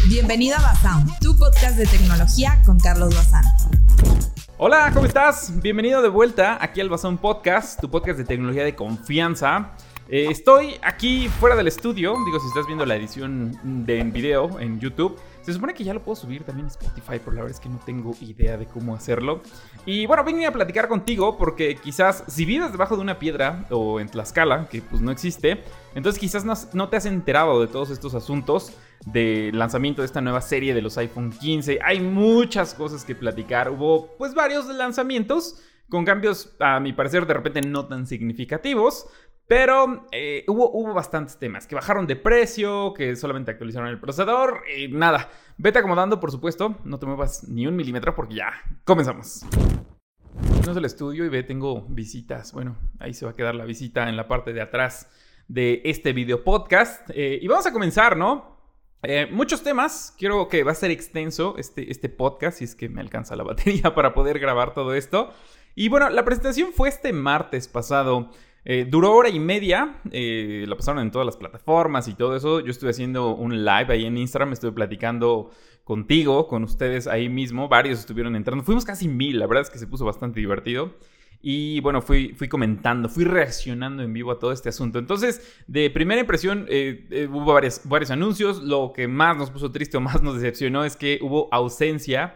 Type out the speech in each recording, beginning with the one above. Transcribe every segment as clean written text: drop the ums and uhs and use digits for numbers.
Bienvenido a Basound, tu podcast de tecnología con Carlos Bazán. Hola, ¿cómo estás? Bienvenido de vuelta aquí al Basound Podcast, tu podcast de tecnología de confianza. Estoy aquí fuera del estudio, digo, si estás viendo la edición en video en YouTube, se supone que ya lo puedo subir también en Spotify, pero la verdad es que no tengo idea de cómo hacerlo. Y bueno, vine a platicar contigo porque quizás si vives debajo de una piedra o en Tlaxcala, que pues no existe, entonces quizás no te has enterado de todos estos asuntos del lanzamiento de esta nueva serie de los iPhone 15. Hay muchas cosas que platicar, hubo pues varios lanzamientos con cambios a mi parecer de repente no tan significativos. Pero hubo bastantes temas, que bajaron de precio, que solamente actualizaron el procesador y nada. Vete acomodando, por supuesto, no te muevas ni un milímetro porque ya comenzamos. No es el estudio y tengo visitas. Bueno, ahí se va a quedar la visita en la parte de atrás de este video podcast. Y vamos a comenzar, ¿no? Muchos temas, creo que va a ser extenso este podcast, si es que me alcanza la batería para poder grabar todo esto. Y bueno, la presentación fue este martes pasado. Duró hora y media, la pasaron en todas las plataformas y todo eso. Yo estuve haciendo un live ahí en Instagram, estuve platicando contigo, con ustedes ahí mismo. Varios estuvieron entrando, fuimos casi 1000, la verdad es que se puso bastante divertido. Y bueno, fui comentando, fui reaccionando en vivo a todo este asunto. Entonces, de primera impresión, hubo varios anuncios. Lo que más nos puso triste o más nos decepcionó es que hubo ausencia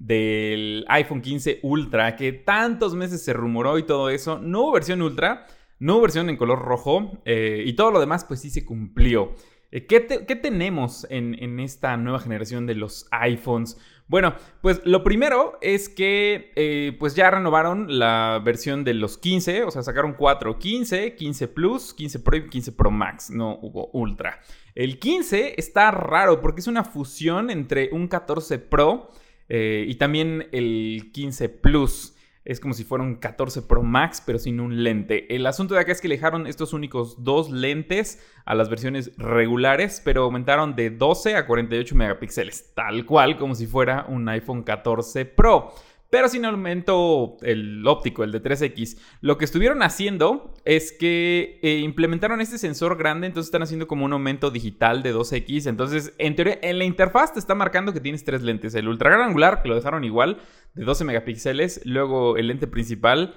del iPhone 15 Ultra, que tantos meses se rumoró y todo eso. No hubo versión Ultra. No hubo versión en color rojo y todo lo demás pues sí se cumplió. ¿Qué tenemos en esta nueva generación de los iPhones? Bueno, pues lo primero es que pues ya renovaron la versión de los 15, o sea, sacaron 4, 15, 15 Plus, 15 Pro y 15 Pro Max, no hubo Ultra. El 15 está raro porque es una fusión entre un 14 Pro y también el 15 Plus. Es como si fuera un 14 Pro Max, pero sin un lente. El asunto de acá es que le dejaron estos únicos 2 lentes a las versiones regulares, pero aumentaron de 12 a 48 megapíxeles, tal cual como si fuera un iPhone 14 Pro. Pero sin aumento el óptico, el de 3X. Lo que estuvieron haciendo es que implementaron este sensor grande, entonces están haciendo como un aumento digital de 2X. Entonces, en teoría, en la interfaz te está marcando que tienes 3 lentes. El ultra gran angular, que lo dejaron igual, de 12 megapíxeles. Luego el lente principal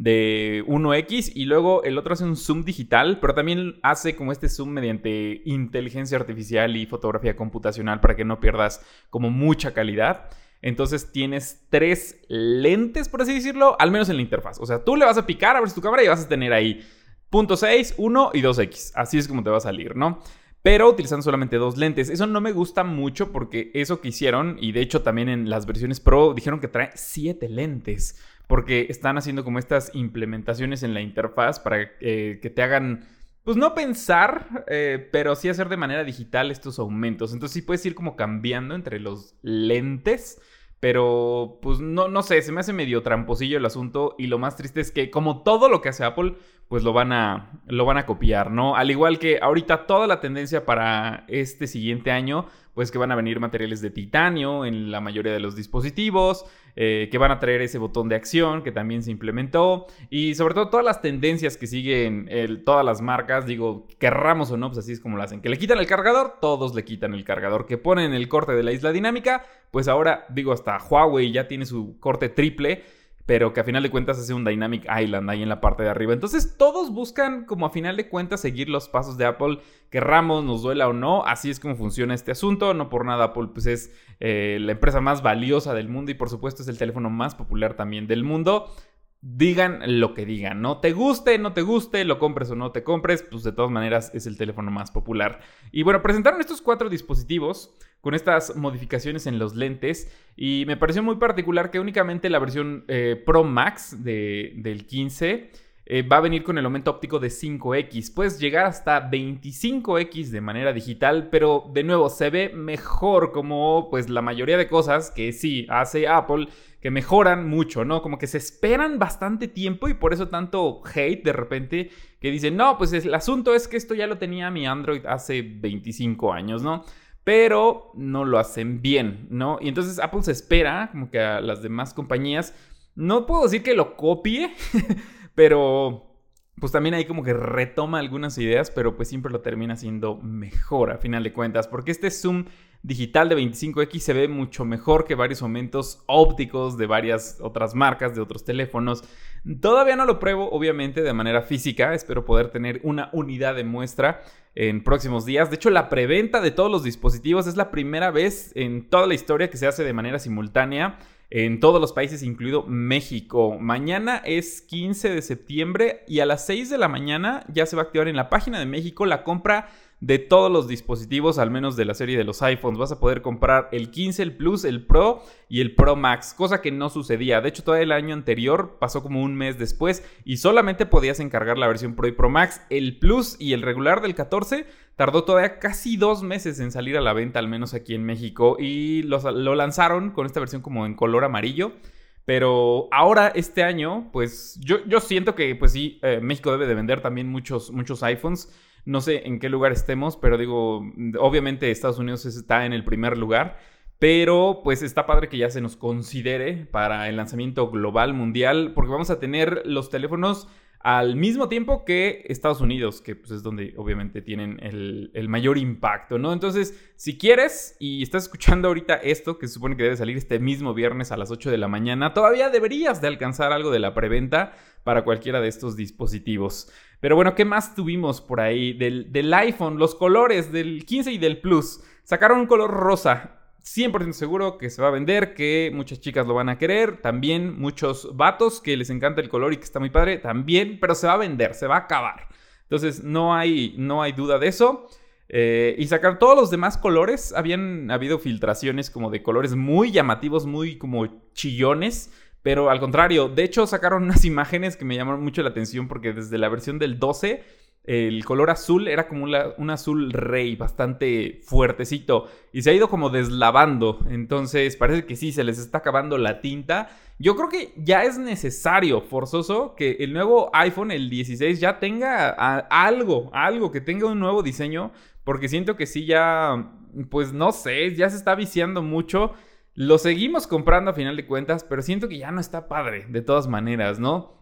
de 1X y luego el otro hace un zoom digital, pero también hace como este zoom mediante inteligencia artificial y fotografía computacional para que no pierdas como mucha calidad. Entonces tienes 3 lentes, por así decirlo, al menos en la interfaz. O sea, tú le vas a picar, abres tu cámara y vas a tener ahí 0.6, 1 y 2X. Así es como te va a salir, ¿no? Pero utilizando solamente 2 lentes. Eso no me gusta mucho porque eso que hicieron, y de hecho también en las versiones Pro dijeron que trae 7 lentes. Porque están haciendo como estas implementaciones en la interfaz para que te hagan, pues no pensar, pero sí hacer de manera digital estos aumentos. Entonces sí puedes ir como cambiando entre los lentes. Pero pues no sé, se me hace medio tramposillo el asunto. Y lo más triste es que como todo lo que hace Apple, pues lo van a copiar, ¿no? Al igual que ahorita toda la tendencia para este siguiente año, pues que van a venir materiales de titanio en la mayoría de los dispositivos, que van a traer ese botón de acción que también se implementó, y sobre todo todas las tendencias que siguen todas las marcas, digo, querramos o no, pues así es como lo hacen. Que le quitan el cargador, todos le quitan el cargador. Que ponen el corte de la isla dinámica, pues ahora, digo, hasta Huawei ya tiene su corte triple, pero que a final de cuentas hace un Dynamic Island ahí en la parte de arriba. Entonces todos buscan como a final de cuentas seguir los pasos de Apple, querramos, nos duela o no. Así es como funciona este asunto. No por nada Apple pues es la empresa más valiosa del mundo y por supuesto es el teléfono más popular también del mundo. Digan lo que digan, ¿no? Te guste, no te guste, lo compres o no te compres, pues de todas maneras es el teléfono más popular. Y bueno, presentaron estos 4 dispositivos con estas modificaciones en los lentes y me pareció muy particular que únicamente la versión Pro Max del 15 va a venir con el aumento óptico de 5X. Puedes llegar hasta 25X de manera digital, pero de nuevo se ve mejor, como pues la mayoría de cosas que sí hace Apple, que mejoran mucho, ¿no? Como que se esperan bastante tiempo y por eso tanto hate de repente que dicen, no, pues el asunto es que esto ya lo tenía mi Android hace 25 años, ¿no? Pero no lo hacen bien, ¿no? Y entonces Apple se espera como que a las demás compañías, no puedo decir que lo copie, pero pues también ahí como que retoma algunas ideas, pero pues siempre lo termina haciendo mejor a final de cuentas, porque este zoom digital de 25X se ve mucho mejor que varios aumentos ópticos de varias otras marcas, de otros teléfonos. Todavía no lo pruebo, obviamente, de manera física. Espero poder tener una unidad de muestra en próximos días. De hecho, la preventa de todos los dispositivos es la primera vez en toda la historia que se hace de manera simultánea en todos los países, incluido México. Mañana es 15 de septiembre y a las 6 de la mañana ya se va a activar en la página de México la compra de todos los dispositivos, al menos de la serie de los iPhones. Vas a poder comprar el 15, el Plus, el Pro y el Pro Max, cosa que no sucedía. De hecho, todo el año anterior pasó como un mes después y solamente podías encargar la versión Pro y Pro Max. El Plus y el regular del 14 tardó todavía casi 2 meses en salir a la venta, al menos aquí en México, y lo lanzaron con esta versión como en color amarillo. Pero ahora, este año, pues yo siento que, pues sí, México debe de vender también muchos iPhones. No sé en qué lugar estemos, pero digo, obviamente Estados Unidos está en el primer lugar. Pero pues está padre que ya se nos considere para el lanzamiento global mundial, porque vamos a tener los teléfonos al mismo tiempo que Estados Unidos, que pues es donde obviamente tienen el mayor impacto, ¿no? Entonces, si quieres y estás escuchando ahorita esto, que se supone que debe salir este mismo viernes a las 8 de la mañana, todavía deberías de alcanzar algo de la preventa para cualquiera de estos dispositivos. Pero bueno, ¿qué más tuvimos por ahí? Del iPhone, los colores del 15 y del Plus. Sacaron un color rosa. 100% seguro que se va a vender, que muchas chicas lo van a querer, también muchos vatos que les encanta el color y que está muy padre, también, pero se va a vender, se va a acabar. Entonces no hay duda de eso. Y sacar todos los demás colores, habían habido filtraciones como de colores muy llamativos, muy como chillones, pero al contrario, de hecho sacaron unas imágenes que me llamaron mucho la atención porque desde la versión del 12... el color azul era como un azul rey, bastante fuertecito. Y se ha ido como deslavando. Entonces parece que sí, se les está acabando la tinta. Yo creo que ya es necesario, forzoso, que el nuevo iPhone, el 16, ya tenga algo que tenga un nuevo diseño. Porque siento que sí ya, pues no sé, ya se está viciando mucho. Lo seguimos comprando a final de cuentas, pero siento que ya no está padre, de todas maneras, ¿no?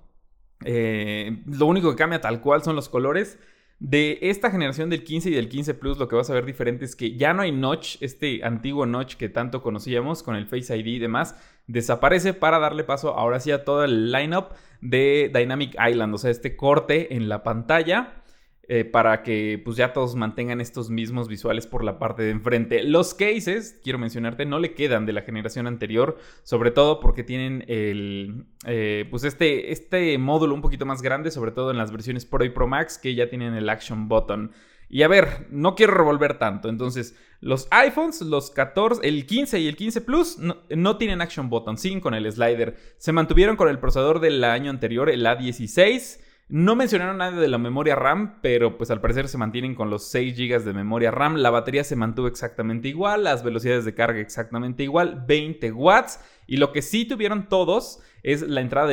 Lo único que cambia tal cual son los colores. De esta generación del 15 y del 15 Plus, lo que vas a ver diferente es que ya no hay notch, este antiguo notch que tanto conocíamos con el Face ID y demás, desaparece para darle paso ahora sí a todo el lineup de Dynamic Island, o sea, este corte en la pantalla. Para que pues ya todos mantengan estos mismos visuales por la parte de enfrente. Los cases, quiero mencionarte, no le quedan de la generación anterior, sobre todo porque tienen pues este módulo un poquito más grande, sobre todo en las versiones Pro y Pro Max, que ya tienen el Action Button. Y a ver, no quiero revolver tanto, entonces los iPhones, los 14, el 15 y el 15 Plus no tienen Action Button, siguen con el slider. Se mantuvieron con el procesador del año anterior, el A16. No mencionaron nada de la memoria RAM, pero pues al parecer se mantienen con los 6 GB de memoria RAM. La batería se mantuvo exactamente igual, las velocidades de carga exactamente igual, 20 watts. Y lo que sí tuvieron todos es la entrada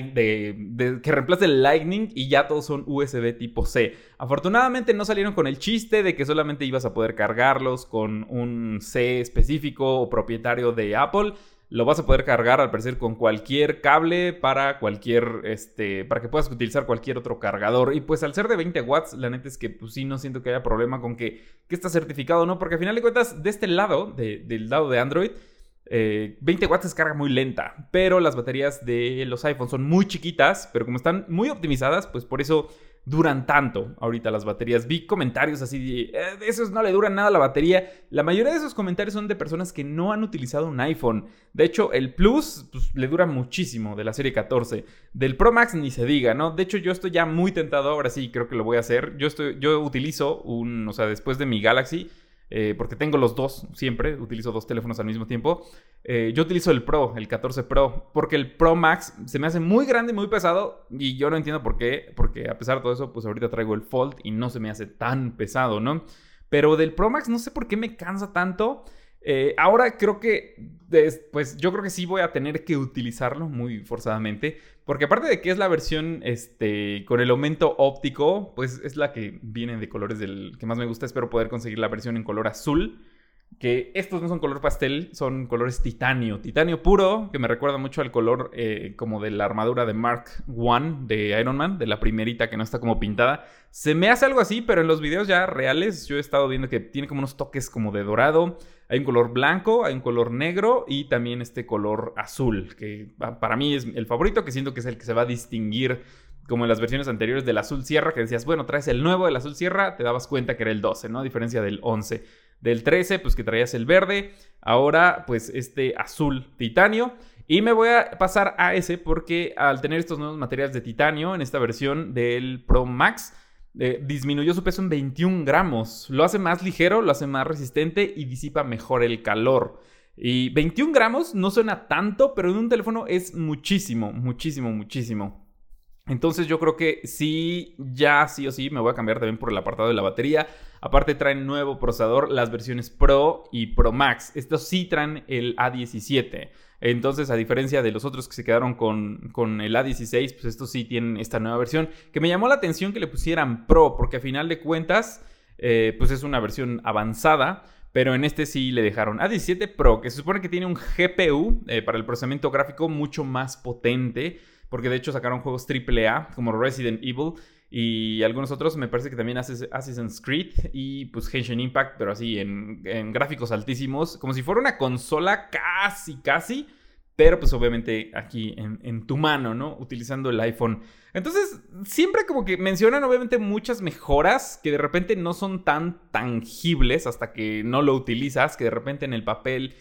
que reemplaza el Lightning y ya todos son USB tipo C. Afortunadamente no salieron con el chiste de que solamente ibas a poder cargarlos con un C específico o propietario de Apple. Lo vas a poder cargar al parecer con cualquier cable para para que puedas utilizar cualquier otro cargador. Y pues al ser de 20 watts, la neta es que pues sí, no siento que haya problema con que está certificado, ¿no? Porque al final de cuentas, de este lado, del lado de Android, 20 watts es carga muy lenta. Pero las baterías de los iPhones son muy chiquitas, pero como están muy optimizadas, pues por eso duran tanto ahorita las baterías. Vi comentarios así de esos no le duran nada a la batería. La mayoría de esos comentarios son de personas que no han utilizado un iPhone. De hecho, el Plus pues, le dura muchísimo de la serie 14. Del Pro Max ni se diga, ¿no? De hecho, yo estoy ya muy tentado. Ahora sí, creo que lo voy a hacer. Yo utilizo después de mi Galaxy, porque tengo los dos siempre, utilizo dos teléfonos al mismo tiempo. Yo utilizo el Pro, el 14 Pro, porque el Pro Max se me hace muy grande y muy pesado y yo no entiendo por qué, porque a pesar de todo eso, pues ahorita traigo el Fold y no se me hace tan pesado, ¿no? Pero del Pro Max no sé por qué me cansa tanto. Ahora creo que, pues yo creo que sí voy a tener que utilizarlo muy forzadamente, porque aparte de que es la versión con el aumento óptico, pues es la que viene de colores del que más me gusta. Espero poder conseguir la versión en color azul. que estos no son color pastel, son colores titanio. Titanio puro, que me recuerda mucho al color como de la armadura de Mark I de Iron Man, de la primerita que no está como pintada. Se me hace algo así, pero en los videos ya reales yo he estado viendo que tiene como unos toques como de dorado. Hay un color blanco, hay un color negro y también este color azul, que para mí es el favorito, que siento que es el que se va a distinguir como en las versiones anteriores del azul sierra, que decías, bueno, traes el nuevo del azul sierra, te dabas cuenta que era el 12, ¿no? A diferencia del 11. Del 13, pues que traías el verde. Ahora, pues este azul titanio. Y me voy a pasar a ese porque al tener estos nuevos materiales de titanio en esta versión del Pro Max, disminuyó su peso en 21 gramos. Lo hace más ligero, lo hace más resistente y disipa mejor el calor. Y 21 gramos no suena tanto, pero en un teléfono es muchísimo, muchísimo, muchísimo. Entonces yo creo que sí o sí me voy a cambiar también por el apartado de la batería. Aparte traen nuevo procesador, las versiones Pro y Pro Max. Estos sí traen el A17. Entonces, a diferencia de los otros que se quedaron con el A16, pues estos sí tienen esta nueva versión. Que me llamó la atención que le pusieran Pro, porque a final de cuentas, pues es una versión avanzada. Pero en este sí le dejaron A17 Pro, que se supone que tiene un GPU para el procesamiento gráfico mucho más potente. Porque de hecho sacaron juegos AAA como Resident Evil y algunos otros. Me parece que también Assassin's Creed y pues Genshin Impact, pero así en gráficos altísimos. Como si fuera una consola casi. Pero pues obviamente aquí en tu mano, ¿no? Utilizando el iPhone. Entonces siempre como que mencionan obviamente muchas mejoras que de repente no son tan tangibles hasta que no lo utilizas. Que de repente en el papel...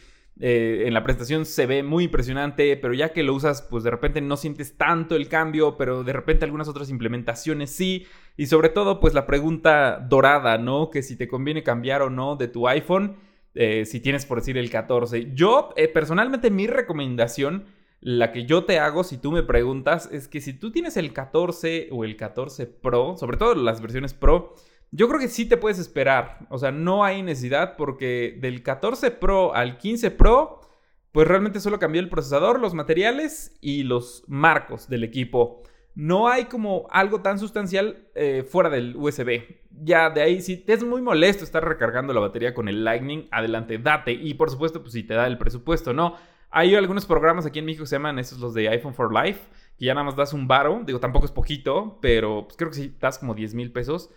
en la presentación se ve muy impresionante, pero ya que lo usas, pues de repente no sientes tanto el cambio, pero de repente algunas otras implementaciones sí. Y sobre todo, pues la pregunta dorada, ¿no? Que si te conviene cambiar o no de tu iPhone, si tienes por decir el 14. Yo, personalmente, mi recomendación, la que yo te hago si tú me preguntas, es que si tú tienes el 14 o el 14 Pro, sobre todo las versiones Pro, yo creo que sí te puedes esperar. O sea, no hay necesidad porque del 14 Pro al 15 Pro, pues realmente solo cambió el procesador, los materiales y los marcos del equipo. No hay como algo tan sustancial fuera del USB. Ya de ahí, si te es muy molesto estar recargando la batería con el Lightning, adelante, date. Y por supuesto, pues si te da el presupuesto, ¿no? Hay algunos programas aquí en México que se llaman esos los de iPhone for Life, que ya nada más das un varo. Digo, tampoco es poquito, pero pues creo que sí das como 10,000 pesos.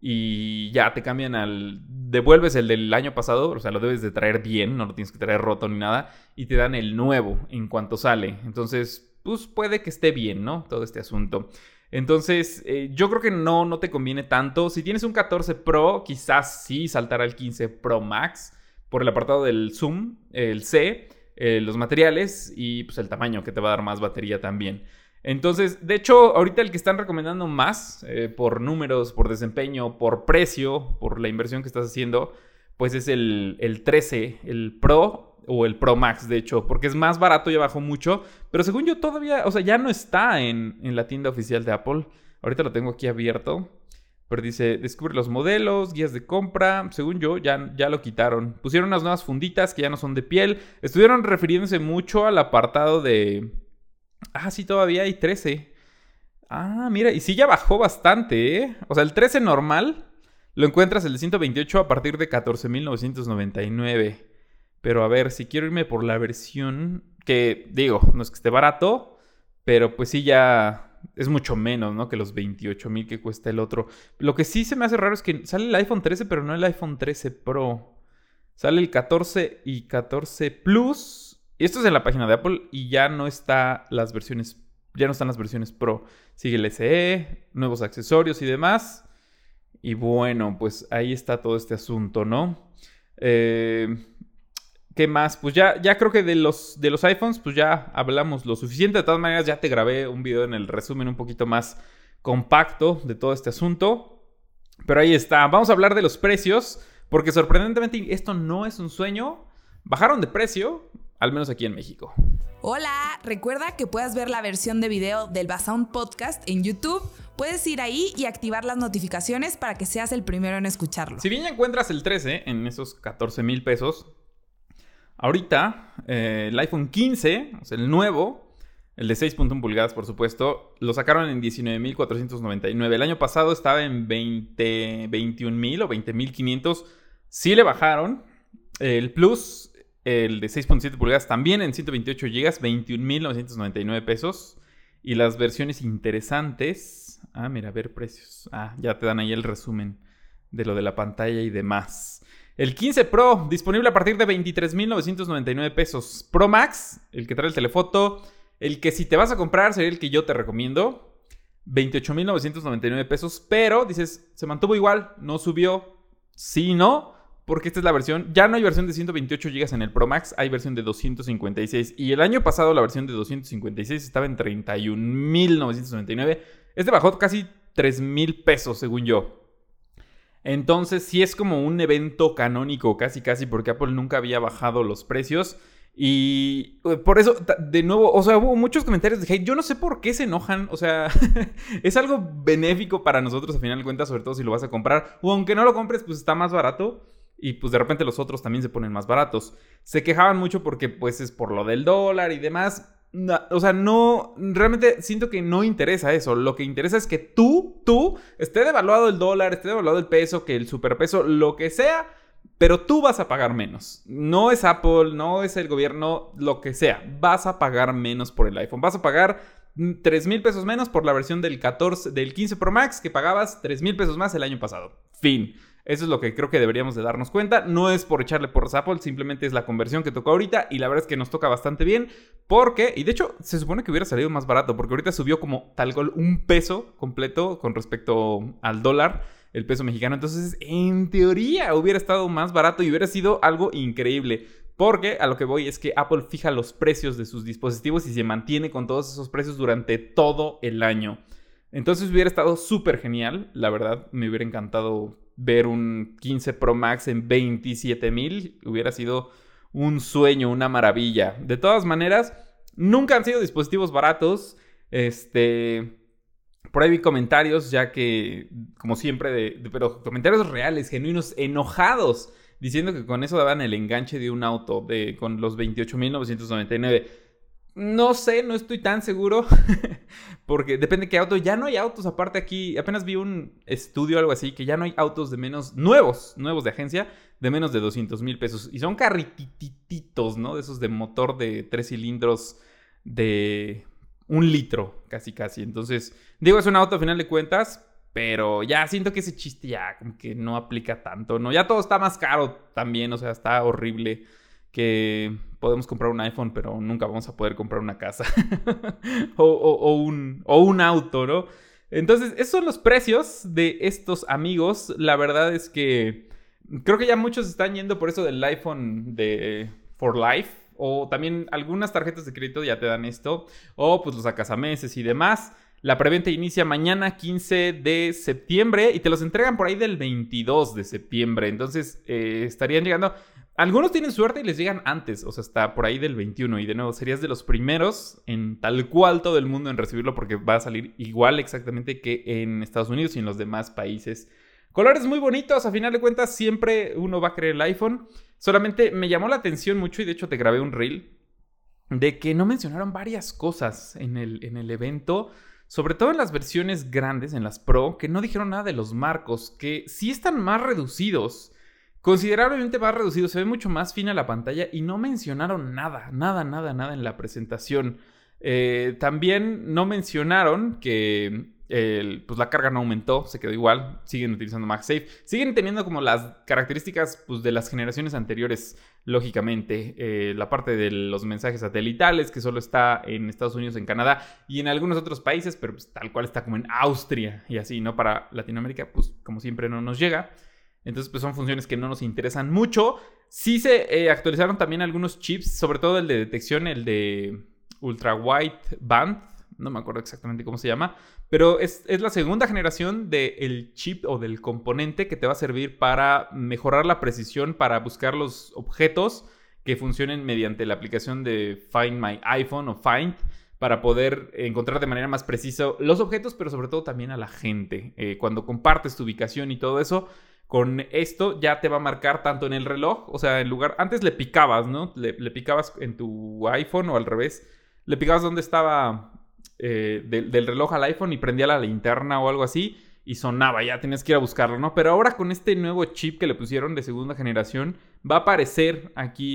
Y ya te cambian devuelves el del año pasado, o sea, lo debes de traer bien, no lo tienes que traer roto ni nada, y te dan el nuevo en cuanto sale. Entonces, pues puede que esté bien, ¿no? Todo este asunto. Entonces, yo creo que no te conviene tanto. Si tienes un 14 Pro, quizás sí saltar al 15 Pro Max por el apartado del zoom, el C, los materiales y pues el tamaño que te va a dar más batería también. Entonces, de hecho, ahorita el que están recomendando más por números, por desempeño, por precio, por la inversión que estás haciendo, pues es el 13, el Pro o el Pro Max, de hecho, porque es más barato, ya bajó mucho, pero según yo todavía, o sea, ya no está en la tienda oficial de Apple. Ahorita lo tengo aquí abierto, pero dice, descubre los modelos, guías de compra. Según yo, ya lo quitaron. Pusieron unas nuevas funditas que ya no son de piel. Estuvieron refiriéndose mucho al apartado de... Ah, sí, todavía hay 13. Ah, mira, y sí ya bajó bastante, ¿eh? O sea, el 13 normal lo encuentras el de 128 a partir de 14,999. Pero a ver, si quiero irme por la versión que, digo, no es que esté barato, pero pues sí ya es mucho menos, ¿no? Que los 28,000 que cuesta el otro. Lo que sí se me hace raro es que sale el iPhone 13, pero no el iPhone 13 Pro. Sale el 14 y 14 Plus. Y esto es en la página de Apple y ya no están las versiones Pro. Sigue el SE, nuevos accesorios y demás. Y bueno, pues ahí está todo este asunto, ¿no? ¿Qué más? Pues ya creo que de los iPhones, pues ya hablamos lo suficiente. De todas maneras, ya te grabé un video en el resumen un poquito más compacto de todo este asunto. Pero ahí está. Vamos a hablar de los precios, porque sorprendentemente esto no es un sueño. Bajaron de precio, al menos aquí en México. Hola, recuerda que puedes ver la versión de video del Basound Podcast en YouTube. Puedes ir ahí y activar las notificaciones para que seas el primero en escucharlo. Si bien ya encuentras el 13 en esos 14,000 pesos, ahorita el iPhone 15, o sea, el nuevo, el de 6.1 pulgadas, por supuesto, lo sacaron en 19,499. El año pasado estaba en 21,000 o 20,500. Sí le bajaron. El Plus, el de 6.7 pulgadas, también en 128 GB, 21,999 pesos. Y las versiones interesantes... mira, a ver precios. Ya te dan ahí el resumen de lo de la pantalla y demás. El 15 Pro, disponible a partir de 23,999 pesos. Pro Max, el que trae el telefoto. El que si te vas a comprar sería el que yo te recomiendo. 28,999 pesos. Pero, dices, se mantuvo igual, no subió. Sí, no, porque esta es la versión. Ya no hay versión de 128 GB en el Pro Max, hay versión de 256. Y el año pasado la versión de 256 estaba en 31,999. Este bajó casi 3,000 pesos, según yo. Entonces sí es como un evento canónico, casi, porque Apple nunca había bajado los precios. Y por eso, de nuevo, o sea, hubo muchos comentarios de hate. Yo no sé por qué se enojan, o sea, es algo benéfico para nosotros a final de cuentas, sobre todo si lo vas a comprar. O aunque no lo compres, pues está más barato. Y pues de repente los otros también se ponen más baratos. Se quejaban mucho porque pues es por lo del dólar y demás. No, o sea, no, realmente siento que no interesa eso. Lo que interesa es que tú, esté devaluado el dólar, esté devaluado el peso, que el superpeso, lo que sea, pero tú vas a pagar menos. No es Apple, no es el gobierno, lo que sea. Vas a pagar menos por el iPhone. Vas a pagar 3,000 pesos menos por la versión del 15 Pro Max que pagabas 3,000 pesos más el año pasado. Fin. Eso es lo que creo que deberíamos de darnos cuenta. No es por echarle porras a Apple, simplemente es la conversión que tocó ahorita. Y la verdad es que nos toca bastante bien. Porque, y de hecho, se supone que hubiera salido más barato. Porque ahorita subió como tal cual un peso completo con respecto al dólar, el peso mexicano. Entonces, en teoría, hubiera estado más barato y hubiera sido algo increíble. Porque a lo que voy es que Apple fija los precios de sus dispositivos y se mantiene con todos esos precios durante todo el año. Entonces hubiera estado súper genial. La verdad, me hubiera encantado ver un 15 Pro Max en 27,000. Hubiera sido un sueño, una maravilla. De todas maneras, nunca han sido dispositivos baratos. Por ahí vi comentarios, ya que, como siempre, pero comentarios reales, genuinos, enojados, diciendo que con eso daban el enganche de un auto con los 28,999. No sé, no estoy tan seguro. Porque depende de qué auto. Ya no hay autos aparte aquí. Apenas vi un estudio o algo así. Que ya no hay autos de menos... Nuevos de agencia. De menos de 200,000 pesos. Y son carritititos, ¿no? De esos de motor de 3 cilindros. De 1 litro. Casi. Entonces, digo, es un auto a final de cuentas. Pero ya siento que ese chiste ya como que no aplica tanto, ¿no? Ya todo está más caro también. O sea, está horrible que podemos comprar un iPhone, pero nunca vamos a poder comprar una casa o un auto, ¿no? Entonces, esos son los precios de estos amigos. La verdad es que creo que ya muchos están yendo por eso del iPhone de For Life. O también algunas tarjetas de crédito ya te dan esto. O pues los sacasameses y demás. La preventa inicia mañana 15 de septiembre y te los entregan por ahí del 22 de septiembre. Entonces estarían llegando... Algunos tienen suerte y les llegan antes, o sea, hasta por ahí del 21. Y de nuevo, serías de los primeros en tal cual todo el mundo en recibirlo porque va a salir igual exactamente que en Estados Unidos y en los demás países. Colores muy bonitos, a final de cuentas siempre uno va a querer el iPhone. Solamente me llamó la atención mucho y de hecho te grabé un reel de que no mencionaron varias cosas en el evento. Sobre todo en las versiones grandes, en las Pro, que no dijeron nada de los marcos, que sí están más reducidos. Considerablemente más reducido, se ve mucho más fina la pantalla y no mencionaron nada en la presentación. También no mencionaron que pues la carga no aumentó, se quedó igual, siguen utilizando MagSafe, siguen teniendo como las características pues, de las generaciones anteriores, lógicamente. La parte de los mensajes satelitales, que solo está en Estados Unidos, en Canadá y en algunos otros países, pero pues, tal cual está como en Austria y así, ¿no? Para Latinoamérica, pues como siempre no nos llega. Entonces, pues son funciones que no nos interesan mucho. Sí se actualizaron también algunos chips, sobre todo el de detección, el de Ultra Wideband. No me acuerdo exactamente cómo se llama. Pero es la segunda generación del chip o del componente que te va a servir para mejorar la precisión, para buscar los objetos que funcionen mediante la aplicación de Find My iPhone o Find, para poder encontrar de manera más precisa los objetos, pero sobre todo también a la gente. Cuando compartes tu ubicación y todo eso, con esto ya te va a marcar tanto en el reloj, o sea, en lugar... Antes le picabas, ¿no? Le picabas en tu iPhone o al revés. Le picabas donde estaba del reloj al iPhone y prendía la linterna o algo así. y sonaba, ya tenías que ir a buscarlo, ¿no? Pero ahora con este nuevo chip que le pusieron de segunda generación, va a aparecer aquí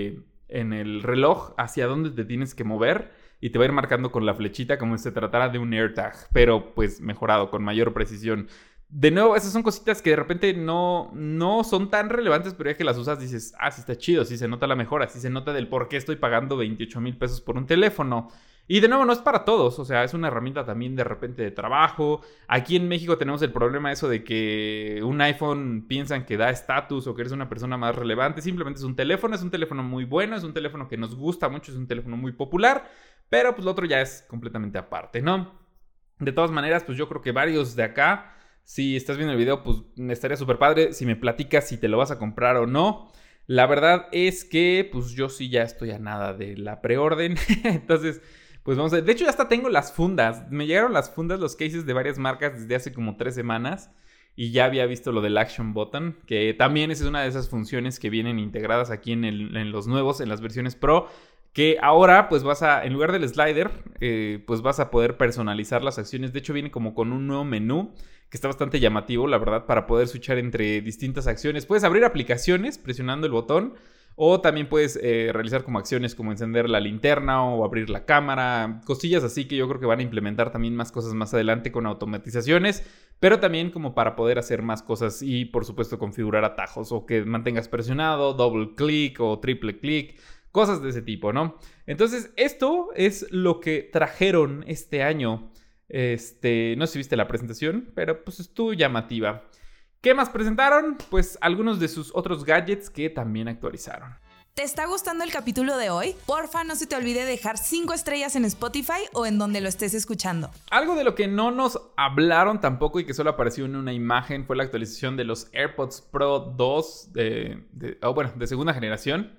en el reloj hacia dónde te tienes que mover y te va a ir marcando con la flechita como si se tratara de un AirTag, pero pues mejorado, con mayor precisión. De nuevo, esas son cositas que de repente no son tan relevantes, pero ya que las usas dices, sí está chido, sí se nota la mejora, sí se nota del por qué estoy pagando 28,000 pesos por un teléfono. Y de nuevo, no es para todos, o sea, es una herramienta también de repente de trabajo. Aquí en México tenemos el problema eso de que un iPhone piensan que da estatus o que eres una persona más relevante. Simplemente es un teléfono muy bueno, es un teléfono que nos gusta mucho, es un teléfono muy popular, pero pues lo otro ya es completamente aparte, ¿no? De todas maneras, pues yo creo que varios de acá, si estás viendo el video, pues estaría súper padre si me platicas si te lo vas a comprar o no. La verdad es que pues yo sí ya estoy a nada de la preorden. Entonces, pues vamos a ver. De hecho, ya hasta tengo las fundas. Me llegaron las fundas, los cases de varias marcas desde hace como 3 semanas. Y ya había visto lo del Action Button, que también es una de esas funciones que vienen integradas aquí en los nuevos, en las versiones Pro. Que ahora, pues en lugar del slider, pues vas a poder personalizar las acciones. De hecho, viene como con un nuevo menú que está bastante llamativo, la verdad, para poder switchar entre distintas acciones. Puedes abrir aplicaciones presionando el botón, o también puedes realizar como acciones como encender la linterna o abrir la cámara, cosillas así que yo creo que van a implementar también más cosas más adelante con automatizaciones, pero también como para poder hacer más cosas y, por supuesto, configurar atajos o que mantengas presionado, doble clic o triple clic. Cosas de ese tipo, ¿no? Entonces, esto es lo que trajeron este año. No sé si viste la presentación, pero pues estuvo llamativa. ¿Qué más presentaron? Pues algunos de sus otros gadgets que también actualizaron. ¿Te está gustando el capítulo de hoy? Porfa, no se te olvide dejar 5 estrellas en Spotify o en donde lo estés escuchando. Algo de lo que no nos hablaron tampoco y que solo apareció en una imagen fue la actualización de los AirPods Pro 2 de segunda generación,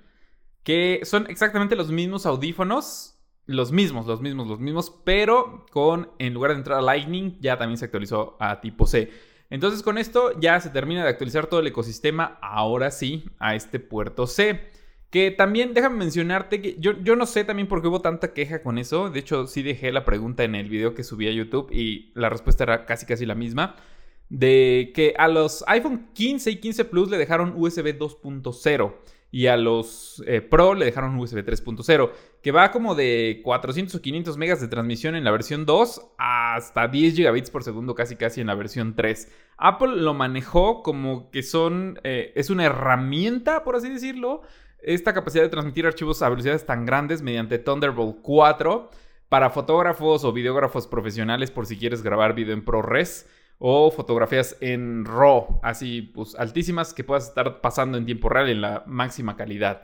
que son exactamente los mismos audífonos, los mismos, pero en lugar de entrar a Lightning, ya también se actualizó a tipo C. Entonces con esto ya se termina de actualizar todo el ecosistema, ahora sí, a este puerto C. Que también, déjame mencionarte que yo no sé también por qué hubo tanta queja con eso. De hecho, sí dejé la pregunta en el video que subí a YouTube y la respuesta era casi la misma. De que a los iPhone 15 y 15 Plus le dejaron USB 2.0 y a los Pro le dejaron USB 3.0, que va como de 400 o 500 megas de transmisión en la versión 2 hasta 10 gigabits por segundo casi en la versión 3. Apple lo manejó como que es una herramienta, por así decirlo, esta capacidad de transmitir archivos a velocidades tan grandes mediante Thunderbolt 4 para fotógrafos o videógrafos profesionales por si quieres grabar video en ProRes o fotografías en RAW, así pues altísimas que puedas estar pasando en tiempo real en la máxima calidad.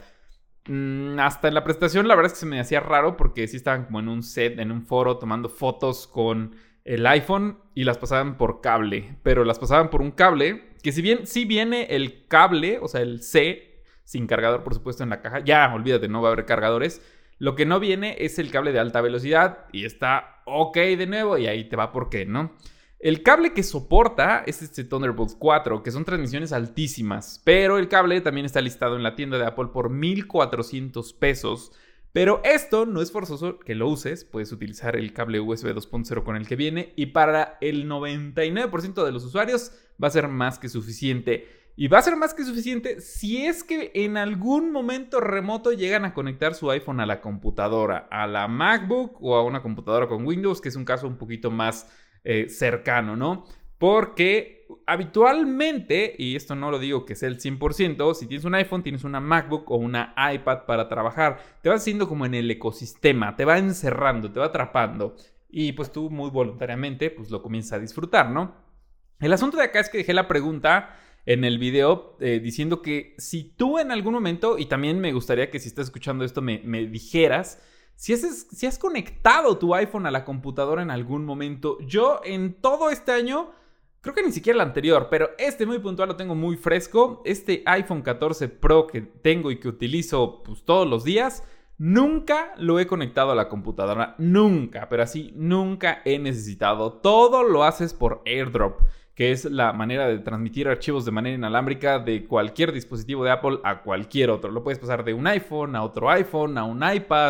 Hasta en la presentación la verdad es que se me hacía raro porque sí estaban como en un set, en un foro tomando fotos con el iPhone y las pasaban por cable, pero las pasaban por un cable que si bien sí viene el cable, o sea el C, sin cargador por supuesto en la caja, ya olvídate, no va a haber cargadores. Lo que no viene es el cable de alta velocidad y está ok de nuevo y ahí te va por qué, ¿no? El cable que soporta es este Thunderbolt 4, que son transmisiones altísimas, pero el cable también está listado en la tienda de Apple por 1,400 pesos. Pero esto no es forzoso que lo uses, puedes utilizar el cable USB 2.0 con el que viene y para el 99% de los usuarios va a ser más que suficiente. Y va a ser más que suficiente si es que en algún momento remoto llegan a conectar su iPhone a la computadora, a la MacBook o a una computadora con Windows, que es un caso un poquito más cercano, ¿no? Porque habitualmente, y esto no lo digo que sea el 100%, si tienes un iPhone, tienes una MacBook o una iPad para trabajar, te vas haciendo como en el ecosistema, te va encerrando, te va atrapando y pues tú muy voluntariamente pues lo comienzas a disfrutar, ¿no? El asunto de acá es que dejé la pregunta en el video diciendo que si tú en algún momento, y también me gustaría que si estás escuchando esto me dijeras si has conectado tu iPhone a la computadora en algún momento. Yo en todo este año, creo que ni siquiera el anterior, pero muy puntual lo tengo muy fresco. Este iPhone 14 Pro que tengo y que utilizo pues todos los días, nunca lo he conectado a la computadora. Nunca, pero así nunca he necesitado. Todo lo haces por AirDrop, que es la manera de transmitir archivos de manera inalámbrica de cualquier dispositivo de Apple a cualquier otro. Lo puedes pasar de un iPhone a otro iPhone, a un iPad,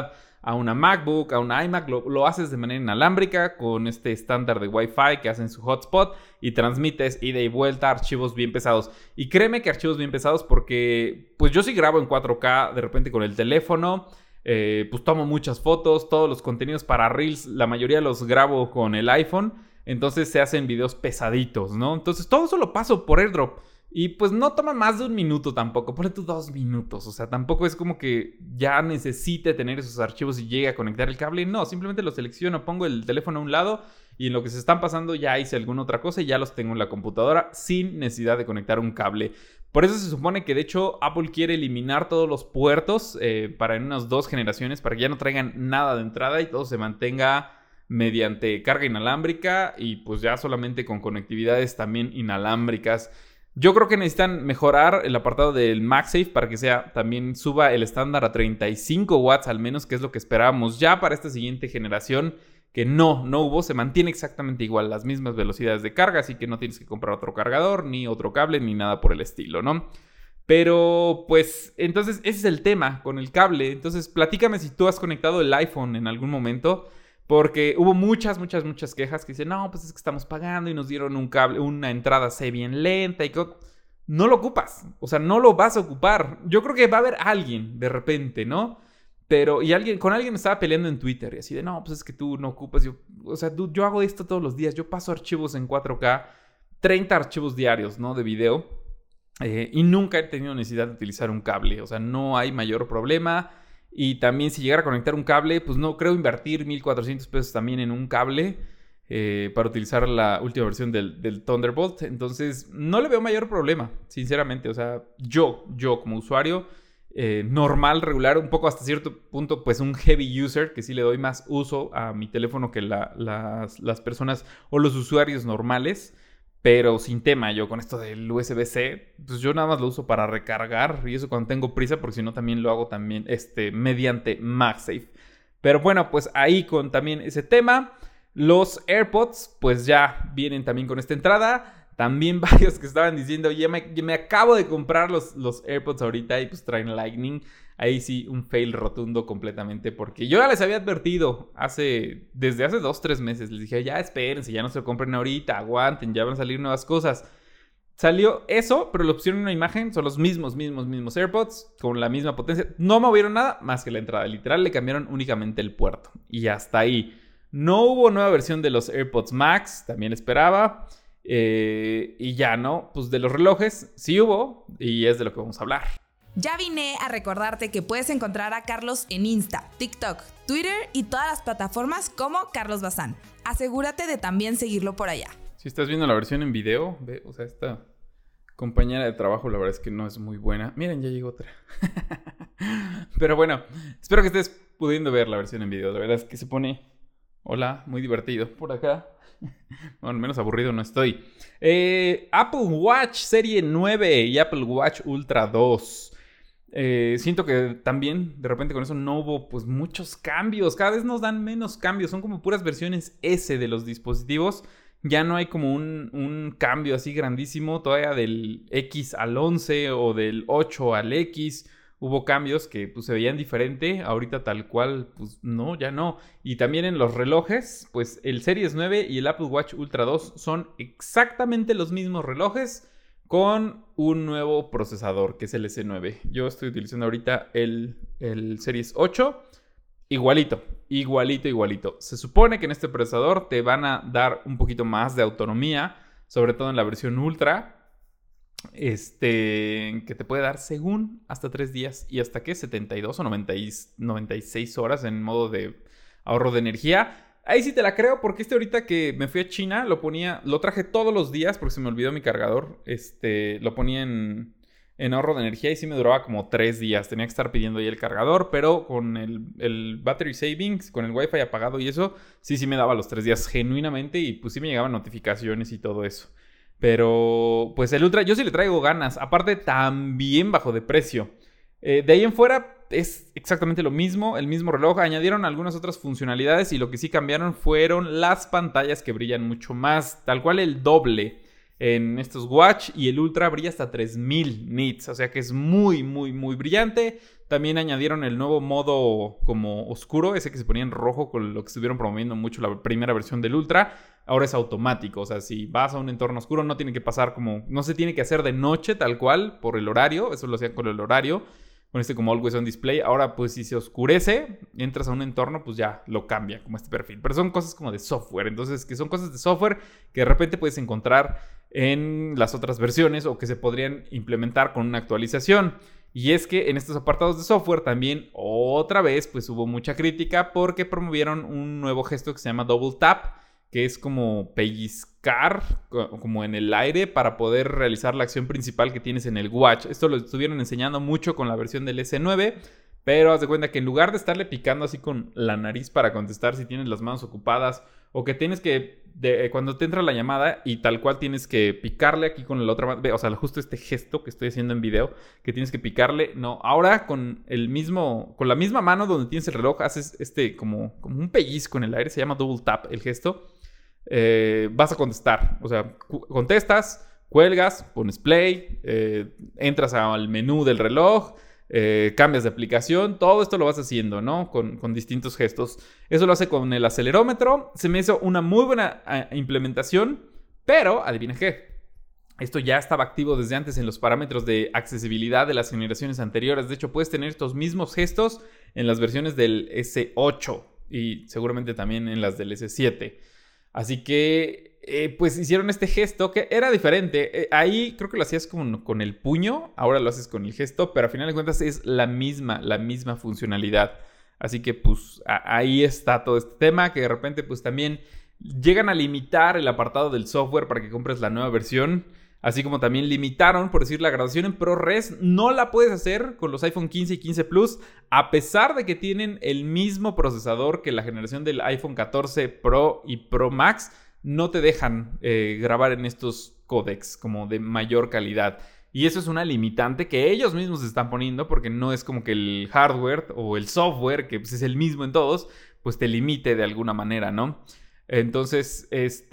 a una MacBook, a una iMac, lo haces de manera inalámbrica con este estándar de Wi-Fi que hacen su hotspot y transmites ida y vuelta archivos bien pesados. Y créeme que archivos bien pesados porque pues yo sí grabo en 4K de repente con el teléfono, pues tomo muchas fotos, todos los contenidos para Reels, la mayoría los grabo con el iPhone, entonces se hacen videos pesaditos, ¿no? Entonces todo eso lo paso por AirDrop. Y pues no toma más de 1 minuto tampoco, ponle tú 2 minutos, o sea, tampoco es como que ya necesite tener esos archivos y llegue a conectar el cable, no, simplemente lo selecciono, pongo el teléfono a un lado y en lo que se están pasando ya hice alguna otra cosa y ya los tengo en la computadora sin necesidad de conectar un cable. Por eso se supone que de hecho Apple quiere eliminar todos los puertos para en unas 2 generaciones, para que ya no traigan nada de entrada y todo se mantenga mediante carga inalámbrica y pues ya solamente con conectividades también inalámbricas. Yo creo que necesitan mejorar el apartado del MagSafe para que también suba el estándar a 35 watts al menos, que es lo que esperábamos ya para esta siguiente generación, que no hubo, se mantiene exactamente igual, las mismas velocidades de carga, así que no tienes que comprar otro cargador, ni otro cable, ni nada por el estilo, ¿no? Pero pues entonces ese es el tema con el cable. Entonces platícame si tú has conectado el iPhone en algún momento. Porque hubo muchas quejas que dicen, no, pues es que estamos pagando y nos dieron un cable, una entrada C bien lenta y no lo ocupas, o sea, no lo vas a ocupar. Yo creo que va a haber alguien de repente, ¿no? Pero, con alguien estaba peleando en Twitter y así de, no, pues es que tú no ocupas, yo hago esto todos los días, yo paso archivos en 4K, 30 archivos diarios, ¿no? De video, y nunca he tenido necesidad de utilizar un cable, o sea, no hay mayor problema. Y también si llegara a conectar un cable, pues no creo invertir $1,400 también en un cable para utilizar la última versión del Thunderbolt. Entonces no le veo mayor problema, sinceramente. O sea, yo como usuario normal, regular, un poco hasta cierto punto, pues un heavy user, que sí le doy más uso a mi teléfono que las personas o los usuarios normales. Pero sin tema, yo con esto del USB-C, pues yo nada más lo uso para recargar. Y eso cuando tengo prisa, porque si no también lo hago también mediante MagSafe. Pero bueno, pues ahí con también ese tema. Los AirPods, pues ya vienen también con esta entrada. También varios que estaban diciendo, ya me acabo de comprar los AirPods ahorita y pues traen Lightning. Ahí sí, un fail rotundo completamente, porque yo ya les había advertido desde hace 2-3 meses. Les dije, ya espérense, ya no se lo compren ahorita, aguanten, ya van a salir nuevas cosas. Salió eso, pero la opción en una imagen son los mismos AirPods, con la misma potencia. No movieron nada más que la entrada, literal le cambiaron únicamente el puerto. Y hasta ahí. No hubo nueva versión de los AirPods Max, también esperaba. Y ya no, pues de los relojes sí hubo, y es de lo que vamos a hablar. Ya vine a recordarte que puedes encontrar a Carlos en Insta, TikTok, Twitter y todas las plataformas como Carlos Bazán. Asegúrate de también seguirlo por allá. Si estás viendo la versión en video, ve, o sea, esta compañera de trabajo la verdad es que no es muy buena. Miren, ya llegó otra. Pero bueno, espero que estés pudiendo ver la versión en video. La verdad es que se pone, hola, muy divertido por acá. Bueno, menos aburrido no estoy. Apple Watch Serie 9 y Apple Watch Ultra 2. Siento que también de repente con eso no hubo pues muchos cambios. Cada vez nos dan menos cambios. Son como puras versiones S de los dispositivos. Ya no hay como un cambio así grandísimo. Todavía del X al 11 o del 8 al X. Hubo cambios que pues se veían diferente. Ahorita tal cual pues no, ya no. Y también en los relojes pues el Series 9 y el Apple Watch Ultra 2 son exactamente los mismos relojes, con un nuevo procesador que es el S9. Yo estoy utilizando ahorita el Series 8. Igualito. Se supone que en este procesador te van a dar un poquito más de autonomía, sobre todo en la versión Ultra. Que te puede dar según hasta 3 días y hasta que 72 o 96 horas en modo de ahorro de energía. Ahí sí te la creo, porque ahorita que me fui a China lo traje todos los días porque se me olvidó mi cargador. Lo ponía en ahorro de energía y sí me duraba como 3 días. Tenía que estar pidiendo ahí el cargador, pero con el battery savings, con el wifi apagado y eso, sí me daba los 3 días genuinamente y pues sí me llegaban notificaciones y todo eso. Pero pues el Ultra yo sí le traigo ganas. Aparte también bajo de precio. De ahí en fuera es exactamente lo mismo, el mismo reloj. Añadieron algunas otras funcionalidades y lo que sí cambiaron fueron las pantallas que brillan mucho más. Tal cual el doble. en estos watch, y el Ultra brilla hasta 3000 nits, o sea que es muy, muy, muy brillante. También añadieron el nuevo modo como oscuro, ese que se ponía en rojo, con lo que estuvieron promoviendo mucho la primera versión del Ultra. Ahora es automático, o sea, si vas a un entorno oscuro no tiene que pasar no se tiene que hacer de noche tal cual por el horario, eso lo hacían con el horario, con este como Always On Display. Ahora pues si se oscurece, entras a un entorno, pues ya lo cambia como este perfil. Pero son cosas como de software, entonces que son cosas de software que de repente puedes encontrar en las otras versiones o que se podrían implementar con una actualización. Y es que en estos apartados de software también otra vez pues hubo mucha crítica porque promovieron un nuevo gesto que se llama Double Tap, que es como pellizcar como en el aire para poder realizar la acción principal que tienes en el watch. Esto lo estuvieron enseñando mucho con la versión del S9, pero haz de cuenta que en lugar de estarle picando así con la nariz para contestar si tienes las manos ocupadas, o que tienes que, cuando te entra la llamada y tal cual tienes que picarle aquí con la otra mano, o sea, justo este gesto que estoy haciendo en video, que tienes que picarle, no, ahora con la misma mano donde tienes el reloj, haces como un pellizco en el aire, se llama Double Tap el gesto. Vas a contestar, o sea, contestas, cuelgas, pones play, entras al menú del reloj, cambias de aplicación, todo esto lo vas haciendo, ¿no? Con distintos gestos. Eso lo hace con el acelerómetro. Se me hizo una muy buena implementación, pero adivina qué. Esto ya estaba activo desde antes en los parámetros de accesibilidad de las generaciones anteriores. De hecho, puedes tener estos mismos gestos en las versiones del S8 y seguramente también en las del S7. Así que, pues hicieron este gesto que era diferente. Ahí creo que lo hacías con el puño, ahora lo haces con el gesto, pero al final de cuentas es la misma funcionalidad. Así que, pues, ahí está todo este tema, que de repente, pues, también llegan a limitar el apartado del software para que compres la nueva versión. Así como también limitaron, por decir, la grabación en ProRes. No la puedes hacer con los iPhone 15 y 15 Plus, a pesar de que tienen el mismo procesador que la generación del iPhone 14 Pro y Pro Max. No te dejan grabar en estos códecs como de mayor calidad. Y eso es una limitante que ellos mismos están poniendo, porque no es como que el hardware o el software, que pues es el mismo en todos, pues te limite de alguna manera, ¿no? Entonces,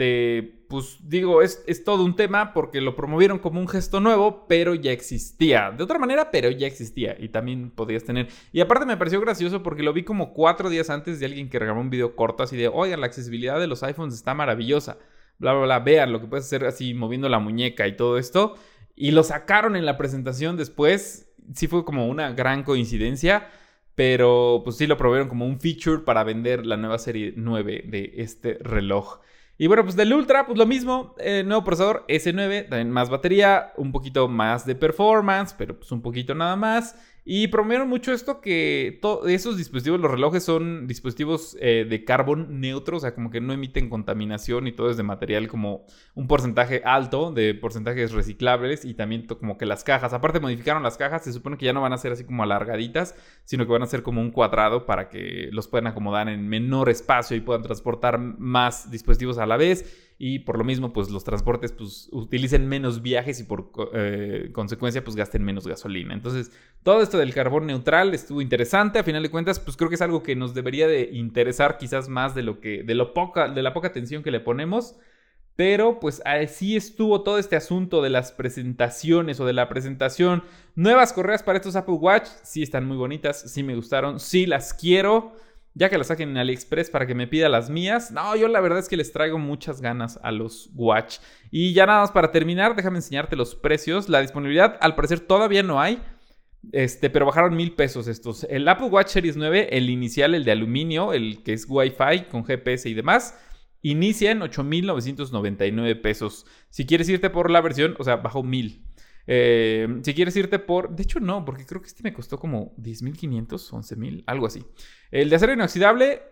pues digo, es todo un tema porque lo promovieron como un gesto nuevo, pero ya existía. De otra manera, pero ya existía y también podías tener. Y aparte me pareció gracioso porque lo vi como 4 días antes de alguien que grabó un video corto así de, oigan, la accesibilidad de los iPhones está maravillosa. Bla, bla, bla, vean lo que puedes hacer así moviendo la muñeca y todo esto. Y lo sacaron en la presentación después. Sí fue como una gran coincidencia. Pero pues sí lo proveyeron como un feature para vender la nueva serie 9 de este reloj. Y bueno, pues del Ultra, pues lo mismo. Nuevo procesador S9, también más batería, un poquito más de performance, pero pues un poquito nada más. Y promovieron mucho esto que esos dispositivos, los relojes son dispositivos de carbón neutro, o sea, como que no emiten contaminación y todo es de material como un porcentaje alto de porcentajes reciclables y también como que las cajas. Aparte modificaron las cajas, se supone que ya no van a ser así como alargaditas, sino que van a ser como un cuadrado para que los puedan acomodar en menor espacio y puedan transportar más dispositivos a la vez. Y por lo mismo, pues los transportes pues, utilicen menos viajes y por consecuencia, pues gasten menos gasolina. Entonces, todo esto del carbón neutral estuvo interesante. A final de cuentas, pues creo que es algo que nos debería de interesar quizás más de la poca atención que le ponemos. Pero pues así estuvo todo este asunto de las presentaciones o de la presentación. Nuevas correas para estos Apple Watch. Sí están muy bonitas, sí me gustaron, sí las quiero. Ya que las saquen en AliExpress para que me pida las mías. No, yo la verdad es que les traigo muchas ganas a los Watch. Y ya nada más para terminar, déjame enseñarte los precios. La disponibilidad al parecer todavía no hay. Pero bajaron $1,000 estos. El Apple Watch Series 9, el inicial, el de aluminio, el que es Wi-Fi con GPS y demás, inicia en $8,999. Si quieres irte por la versión, o sea, bajó $1,000. Si quieres irte por... De hecho no, porque creo que me costó como $10,500, $11,000, algo así. El de acero inoxidable,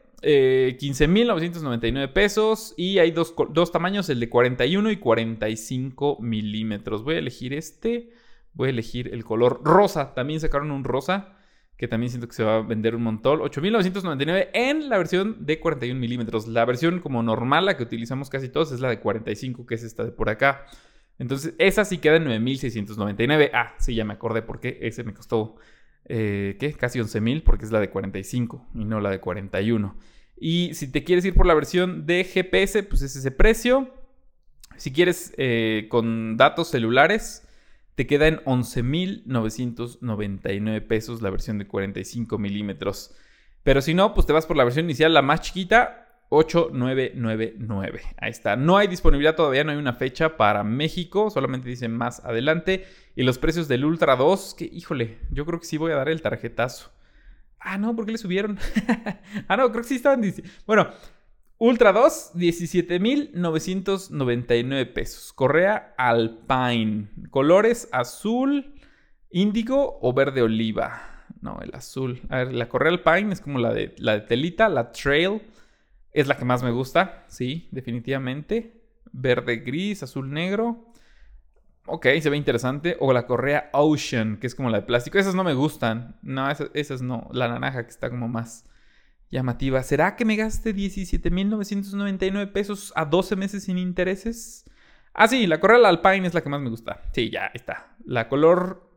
$15,999. Y hay dos tamaños, el de 41 y 45 milímetros. Voy a elegir voy a elegir el color rosa. También sacaron un rosa, que también siento que se va a vender un montón. $8,999 en la versión de 41 milímetros. La versión como normal, la que utilizamos casi todos, es la de 45, que es esta de por acá. Entonces, esa sí queda en $9,699. Ah, sí, ya me acordé porque ese me costó, casi $11,000 porque es la de 45 y no la de 41. Y si te quieres ir por la versión de GPS, pues es ese precio. Si quieres con datos celulares, te queda en 11,999 pesos la versión de 45 milímetros. Pero si no, pues te vas por la versión inicial, la más chiquita, 8,999. Ahí está. No hay disponibilidad todavía, no hay una fecha para México, solamente dicen más adelante. Y los precios del Ultra 2, que híjole, yo creo que sí voy a dar el tarjetazo. Ah, no, ¿por qué le subieron? No, creo que sí estaban diciendo. Bueno, Ultra 2, 17,999 pesos. Correa Alpine. Colores azul, índigo o verde oliva. No, el azul. A ver, la correa Alpine es como la de telita. La Trail es la que más me gusta. Sí, definitivamente. Verde gris, azul negro. Ok, se ve interesante. O la correa Ocean, que es como la de plástico. Esas no me gustan. No, esas no. La naranja que está como más llamativa. ¿Será que me gaste 17,999 pesos a 12 meses sin intereses? Ah, sí, la correa Alpine es la que más me gusta. Sí, ya está. La color,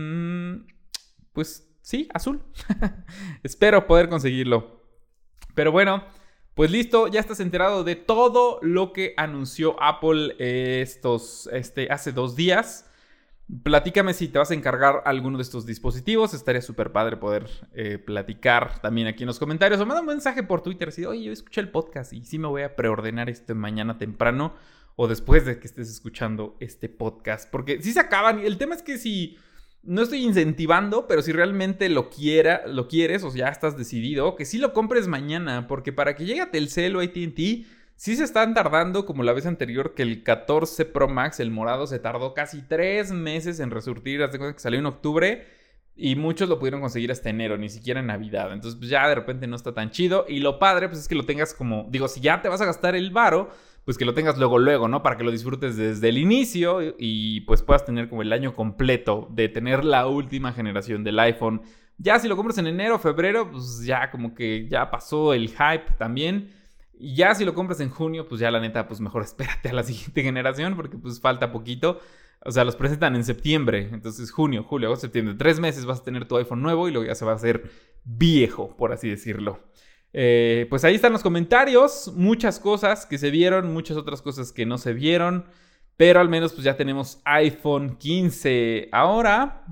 pues sí, azul. Espero poder conseguirlo. Pero bueno, pues listo, ya estás enterado de todo lo que anunció Apple hace 2 días. Platícame si te vas a encargar alguno de estos dispositivos. Estaría súper padre poder platicar también aquí en los comentarios. O manda un mensaje por Twitter. Así, oye, yo escuché el podcast y sí me voy a preordenar mañana temprano. O después de que estés escuchando este podcast. Porque sí se acaban. El tema es que si no estoy incentivando, pero si realmente lo quieres o ya estás decidido, que sí lo compres mañana. Porque para que llegue a Telcel o AT&T, sí se están tardando, como la vez anterior, que el 14 Pro Max, el morado, se tardó casi 3 meses en resurtir. Haz de cuenta que salió en octubre y muchos lo pudieron conseguir hasta enero, ni siquiera en Navidad. Entonces, pues ya de repente no está tan chido. Y lo padre, pues es que lo tengas como, digo, si ya te vas a gastar el varo, pues que lo tengas luego, ¿no? Para que lo disfrutes desde el inicio y pues puedas tener como el año completo de tener la última generación del iPhone. Ya si lo compras en enero o febrero, pues ya como que ya pasó el hype también. Y ya si lo compras en junio, pues ya la neta, pues mejor espérate a la siguiente generación porque pues falta poquito. O sea, los presentan en septiembre. Entonces junio, julio, agosto, septiembre. 3 meses vas a tener tu iPhone nuevo y luego ya se va a hacer viejo, por así decirlo. Pues ahí están los comentarios. Muchas cosas que se vieron, muchas otras cosas que no se vieron. Pero al menos pues ya tenemos iPhone 15 ahora.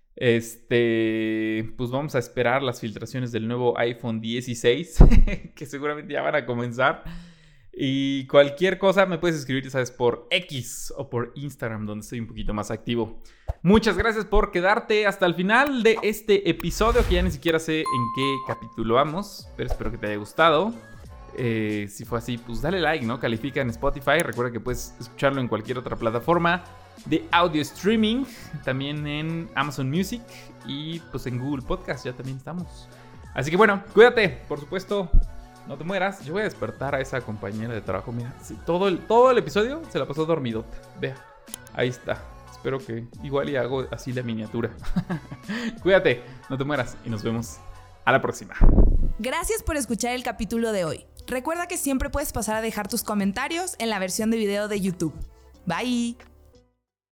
Pues vamos a esperar las filtraciones del nuevo iPhone 16 que seguramente ya van a comenzar. Y cualquier cosa me puedes escribir, ¿sabes? Por X o por Instagram, donde estoy un poquito más activo. Muchas gracias por quedarte hasta el final de este episodio, que ya ni siquiera sé en qué capítulo vamos, pero espero que te haya gustado. Si fue así, pues dale like, ¿no? Califica en Spotify. Recuerda que puedes escucharlo en cualquier otra plataforma de audio streaming, también en Amazon Music y pues en Google Podcast ya también estamos. Así que bueno, cuídate, por supuesto, no te mueras. Yo voy a despertar a esa compañera de trabajo. Mira, sí, todo el episodio se la pasó dormidota. Vea, ahí está. Espero que igual y hago así la miniatura. Cuídate, no te mueras y nos vemos a la próxima. Gracias por escuchar el capítulo de hoy. Recuerda que siempre puedes pasar a dejar tus comentarios en la versión de video de YouTube. Bye.